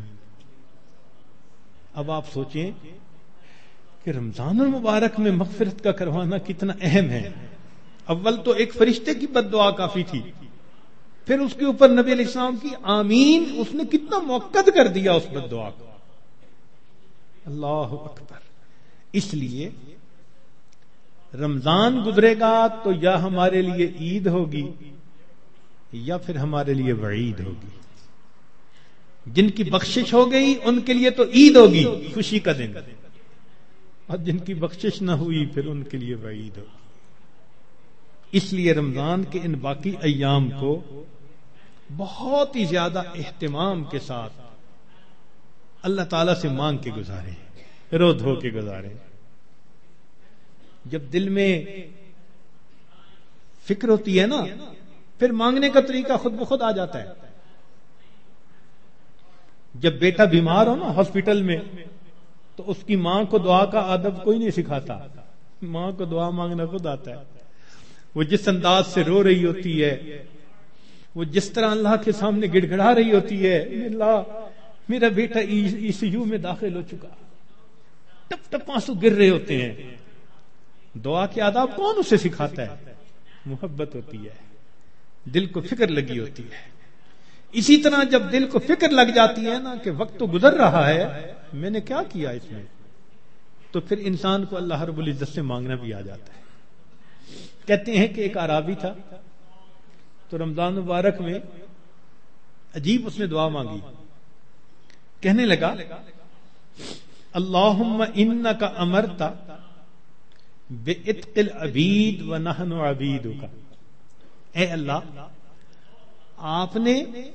اب آپ سوچیں کہ رمضان المبارک میں مغفرت کا کروانا کتنا اہم ہے. اول تو ایک فرشتے کی بد دعا کافی تھی، پھر اس کے اوپر نبی علیہ السلام کی آمین، اس نے کتنا موقت کر دیا اس بد دعا کو. اللہ اکبر. اس لیے رمضان گزرے گا تو یا ہمارے لیے عید ہوگی یا پھر ہمارے لیے وعید ہوگی. جن کی بخشش ہو گئی ان کے لیے تو عید ہوگی، خوشی کا دن، اور جن کی بخشش نہ ہوئی پھر ان کے لیے وعید ہوگی. اس لیے رمضان کے ان باقی ایام کو بہت ہی زیادہ اہتمام کے ساتھ اللہ تعالیٰ سے مانگ کے گزاریں، رو دھو کے گزاریں. جب دل میں فکر ہوتی ہے نا پھر مانگنے کا طریقہ خود بخود آ جاتا ہے. جب بیٹا بیمار ہو نا ہاسپٹل میں تو اس کی ماں کو دعا کا ادب کوئی نہیں سکھاتا، ماں کو دعا مانگنا خود آتا ہے. وہ جس انداز سے رو رہی ہوتی ہے، وہ جس طرح اللہ کے سامنے گڑ گڑا رہی ہوتی ہے، اللہ میرا بیٹا ECU میں داخل ہو چکا، ٹپ ٹپ آنسو گر رہے ہوتے ہیں. دعا کے آداب کون اسے سکھاتا ہے؟ محبت ہوتی ہے، دل کو فکر لگی ہوتی ہے. اسی طرح جب دل کو فکر لگ جاتی ہے نا کہ وقت تو گزر رہا ہے، میں نے کیا کیا اس میں، تو پھر انسان کو اللہ رب العزت سے مانگنا بھی آ جاتا ہے. کہتے ہیں کہ ایک اعرابی تھا تو رمضان مبارک میں عجیب اس نے دعا مانگی. کہنے لگا اللہم انک امرت بعتق العبید ونحن عبیدک. اے اللہ، آپ نے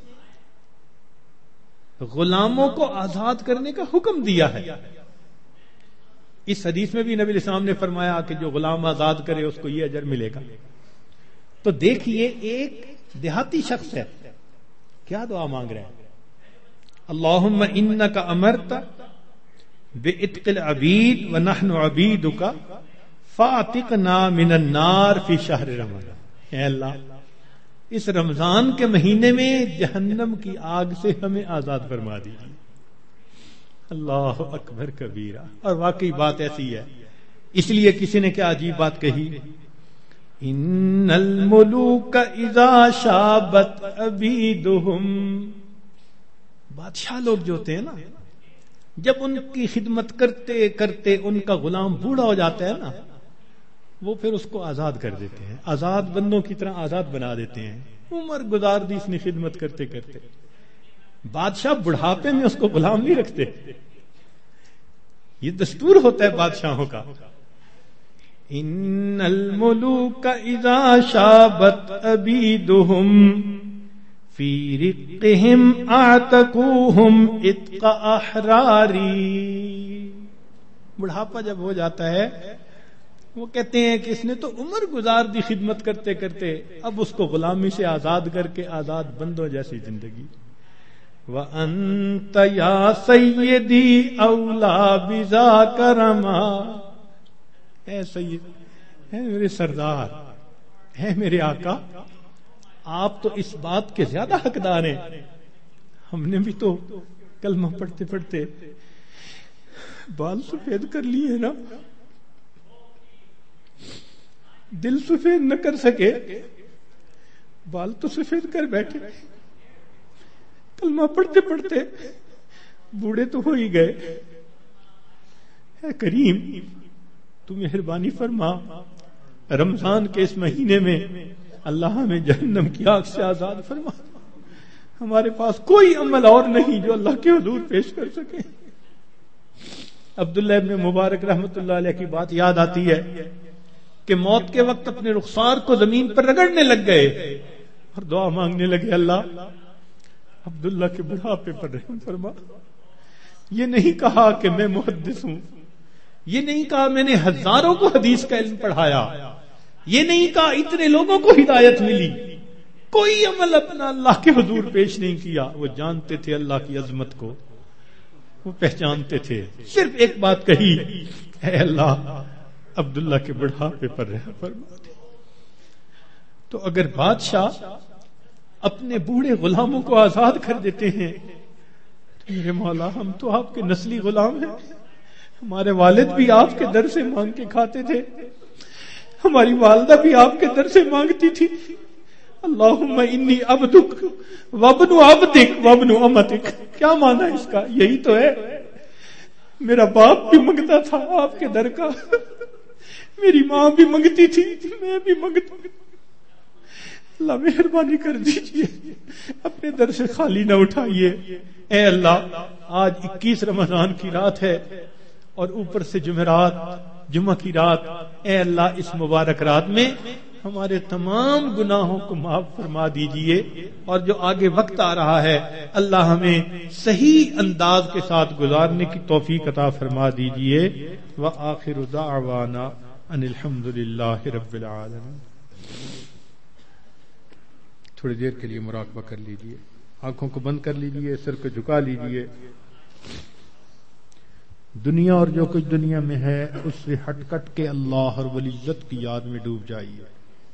غلاموں کو آزاد کرنے کا حکم دیا ہے. اس حدیث میں بھی نبی علیہ السلام نے فرمایا کہ جو غلام آزاد کرے اس کو یہ اجر ملے گا. تو دیکھیے ایک دیہاتی شخص ہے کیا دعا مانگ رہا ہے، اللہم انک امرت بعتق العبید ونحن عبیدک فاعتقنا من النار فی شہر رمضان. اے اللہ، اس رمضان کے مہینے میں جہنم کی آگ سے ہمیں آزاد فرما دیجیے. اللہ اکبر کبیرہ. اور واقعی بات ایسی ہے. اس لیے کسی نے کیا عجیب بات کہی، ان الملوک اذا شابت عبیدہم. بادشاہ لوگ جو ہوتے ہیں نا، جب ان کی خدمت کرتے کرتے ان کا غلام بوڑھا ہو جاتا ہے نا، وہ پھر اس کو آزاد کر دیتے ہیں، آزاد بندوں کی طرح آزاد بنا دیتے ہیں. عمر گزار دی اس نے خدمت کرتے کرتے. بادشاہ بڑھاپے میں اس کو غلام نہیں رکھتے، یہ دستور ہوتا ہے بادشاہوں کا. ان الملوک اذا شابت عبیدہم فی رقہم اعتقوہم عتق احراری. بڑھاپا جب ہو جاتا ہے وہ کہتے ہیں کہ اس نے تو عمر گزار دی خدمت کرتے کرتے، اب اس کو غلامی سے آزاد کر کے آزاد بندوں جیسی زندگی. وَأَنْتَ يَا سَيِّدِي أَوْلَى بِذَاكَ رَمَا. اے سید، اے میرے سردار، اے میرے آقا، آپ تو اس بات کے زیادہ حقدار ہیں. ہم نے بھی تو کلمہ پڑھتے پڑھتے بال سفید کر لیے نا، دل سفید نہ کر سکے، بال تو سفید کر بیٹھے. کلمہ پڑھتے پڑھتے بوڑھے تو ہو ہی گئے. اے کریم، تو مہربانی فرما، رمضان کے اس مہینے میں اللہ ہمیں جہنم کی آگ سے آزاد فرما. ہمارے پاس کوئی عمل اور نہیں جو اللہ کے حضور پیش کر سکے. عبداللہ ابن مبارک رحمت اللہ علیہ کی بات یاد آتی ہے کہ موت کے وقت اپنے رخسار کو زمین پر رگڑنے لگ گئے اور دعا مانگنے لگے، اللہ عبداللہ کے بڑھاپے پر رحم فرما. یہ نہیں کہا کہ میں محدث ہوں، یہ نہیں کہا میں نے ہزاروں کو حدیث کا علم پڑھایا، یہ نہیں کہا اتنے لوگوں کو ہدایت ملی. کوئی عمل اپنا اللہ کے حضور پیش نہیں کیا. وہ جانتے تھے اللہ کی عظمت کو، وہ پہچانتے تھے. صرف ایک بات کہی، اے اللہ عبداللہ کے بڑھاپے پر رحم فرما دے. تو اگر بادشاہ اپنے بوڑھے غلاموں کو آزاد کر دیتے ہیں تو میرے مولا، ہم تو آپ کے نسلی غلام ہیں. ہمارے والد بھی آپ کے در سے مانگ کے کھاتے تھے، ہماری والدہ بھی آپ کے در سے مانگتی تھی. اللہم انی عبدک وابن عبدک وابن امتک. کیا مانا اس کا؟ یہی تو ہے، میرا باپ بھی مانگتا تھا آپ کے در کا، میری ماں بھی منگتی تھی، میں بھی منگتا ہوں۔ اللہ مہربانی کر دیجئے، اپنے در سے خالی نہ اٹھائیے۔ اے اللہ، آج 21 رمضان کی رات ہے اور اوپر سے جمعرات، جمعہ کی رات۔ اے اللہ، اس مبارک رات میں ہمارے تمام گناہوں کو معاف فرما دیجئے، اور جو آگے وقت آ رہا ہے اللہ ہمیں صحیح انداز کے ساتھ گزارنے کی توفیق عطا فرما دیجئے۔ وآخر دعوانا ان الحمد للہ رب العالمین۔ تھوڑی دیر کے لیے مراقبہ کر لیجئے، آنکھوں کو بند کر لیجئے، سر کو جھکا لیجئے۔ دنیا اور جو کچھ دنیا میں ہے اس سے ہٹ کٹ کے اللہ رب العزت کی یاد میں ڈوب جائیے۔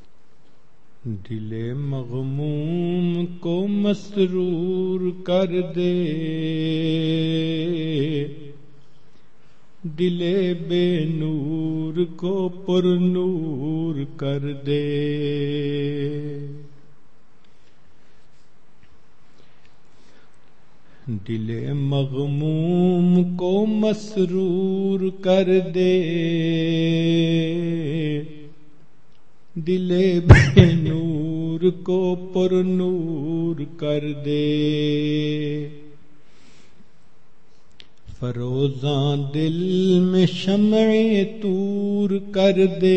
دل مغموم کو مسرور کر دے، دل بے نور کو پر نور کر دے۔ دل مغموم کو مسرور کر دے، دل بے نور کو پر نور کر دے۔ فروزاں دل میں شمع طور کر دے،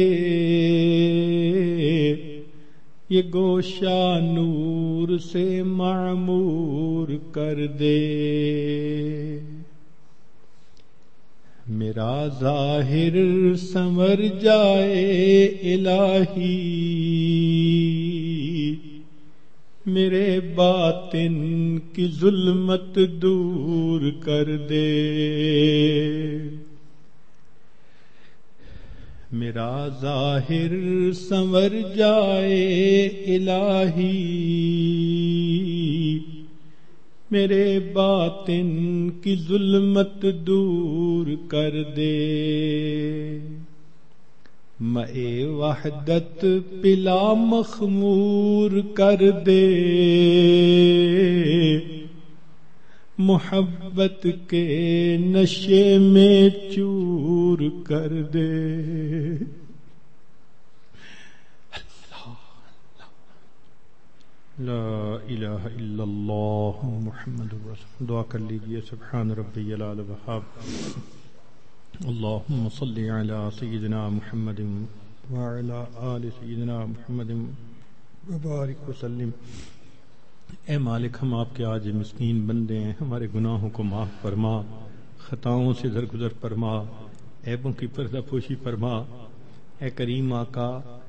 یہ گوشہ نور سے معمور کر دے۔ میرا ظاہر سنور جائے الہی، میرے باطن کی ظلمت دور کر دے۔ میرا ظاہر سنور جائے الہی، میرے باطن کی ظلمت دور کر دے۔ مَے وحدت پلا مخمور کر دے، محبت کے نشے میں چور کر دے۔ لا الہ الا اللہ محمد رسول۔ دعا کر لیجئے۔ سبحان ربی العلی الوہاب، اللہم صلی علی سیدنا محمد وعلی آل سیدنا محمد وبارک وسلم۔ اے مالک، ہم آپ کے آج مسکین بندے ہیں، ہمارے گناہوں کو معاف فرما، خطاؤں سے درگزر فرما، عیبوں کی پردہ پوشی فرما۔ اے کریم آقا،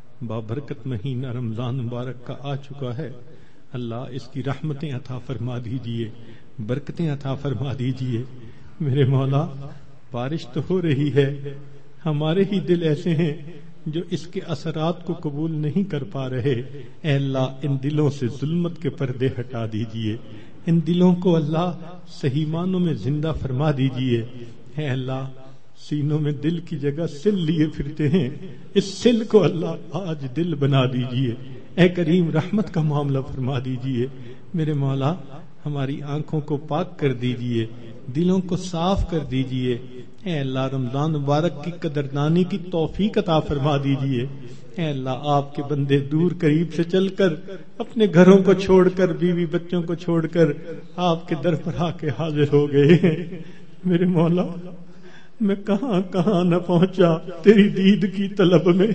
بابرکت مہینہ رمضان مبارک کا آ چکا ہے، اللہ اس کی رحمتیں عطا فرما دیجئے، برکتیں عطا فرما دیجئے۔ میرے مولا، بارش تو ہو رہی ہے، ہمارے ہی دل ایسے ہیں جو اس کے اثرات کو قبول نہیں کر پا رہے۔ اے اللہ، ان دلوں سے ظلمت کے پردے ہٹا دیجئے، ان دلوں کو اللہ صحیح معنوں میں زندہ فرما دیجئے۔ اے اللہ، سینوں میں دل کی جگہ سل لیے پھرتے ہیں، اس سل کو اللہ آج دل بنا دیجئے۔ اے کریم، رحمت کا معاملہ فرما دیجئے۔ میرے مولا، ہماری آنکھوں کو پاک کر دیجئے، دلوں کو صاف کر دیجئے۔ اے اللہ، رمضان مبارک کی قدردانی کی توفیق عطا فرما دیجئے۔ اے اللہ، آپ کے بندے دور قریب سے چل کر، اپنے گھروں کو چھوڑ کر، بیوی بچوں کو چھوڑ کر آپ کے در پر آ کے حاضر ہو گئے ہیں۔ میرے مولا، میں کہاں کہاں نہ پہنچا تیری دید کی طلب میں۔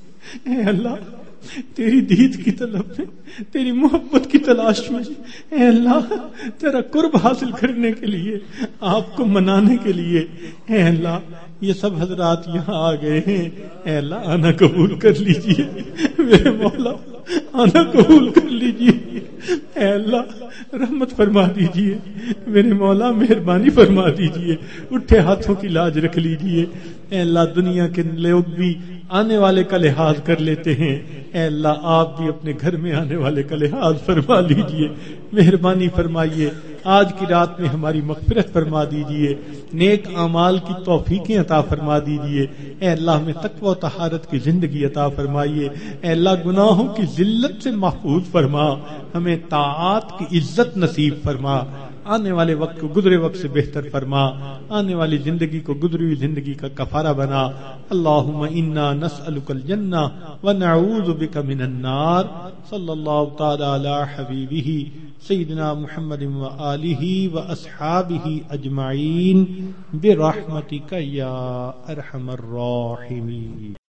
اے اللہ، تیری دید کی طلب میں، تیری محبت کی تلاش میں، اے اللہ، تیرا قرب حاصل کرنے کے لیے، آپ کو منانے کے لیے، اے اللہ، یہ سب حضرات یہاں آ گئے ہیں۔ اے اللہ، آنا قبول کر لیجئے، میرے مولا، آنا قبول کر لیجئے۔ اے اللہ، رحمت فرما دیجئے، میرے مولا، مہربانی فرما دیجئے، اٹھے ہاتھوں کی لاج رکھ لیجئے۔ اے اللہ، دنیا کے لوگ بھی آنے والے کا لحاظ کر لیتے ہیں، اے اللہ، آپ بھی اپنے گھر میں آنے والے کا لحاظ فرما لیجئے، مہربانی فرمائیے۔ آج کی رات میں ہماری مغفرت فرما دیجئے، نیک اعمال کی توفیقیں عطا فرما دیجئے۔ اے اللہ، ہمیں تقوی و طہارت کی زندگی عطا فرمائیے۔ اے اللہ، گناہوں کی ذلت سے محفوظ فرما، ہمیں طاعات کی عزت نصیب فرما۔ آنے والے وقت کو گزرے وقت سے بہتر فرما، آنے والی زندگی کو گزری ہوئی زندگی کا کفارہ بنا۔ اللہم انا نسألک الجنہ ونعوذ بک من النار۔ صلی اللہ تعالی علی حبیبہ سیدنا محمد وآلہ واصحابہ اجمعین برحمتک یا ارحم الراحمین۔